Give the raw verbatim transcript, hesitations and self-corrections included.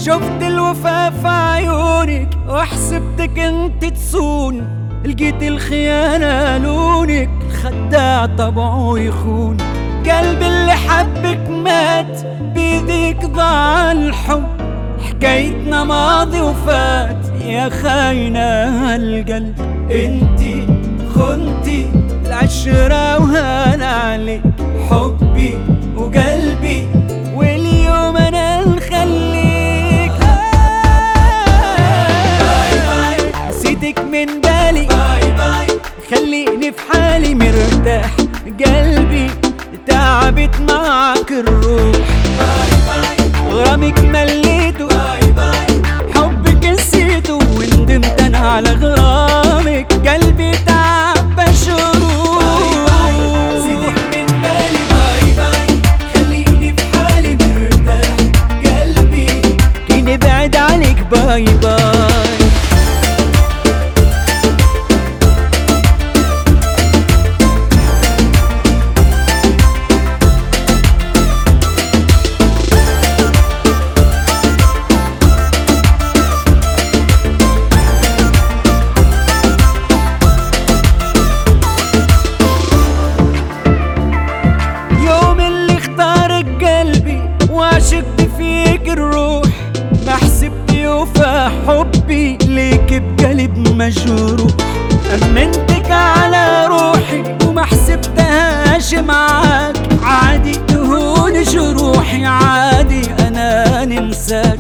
شفت الوفا في عيونك وحسبتك انت تصون، لقيت الخيانة لونك، الخداع طبعه يخون. قلبي اللي حبك مات بيديك ضاع الحب، حكايتنا ماضي وفات يا خاينة هالقلب. انتي خنتي العشرة وهان عليك حبي وقلبي، واليوم انا نخليك. باي باي نسيتك من بالي، باي باي خليني في حالي مرتاح. قلبي تعبت معك الروح، باي باي غرامك مليته، باي باي حبك نسيته وندمت انا على غرامك. قلبي تعب شروح، نسيتك من بالي، باي باي خليني في حالي مرتاح. قلبي كي بعد عليك، باي باي. وعشقت فيك الروح، ما حسبت يوفى حبي ليك بقلب مجروح. أمنتك على روحي وما حسبتهاش معاك، عادي تهون جروحي، عادي أنا ننساك.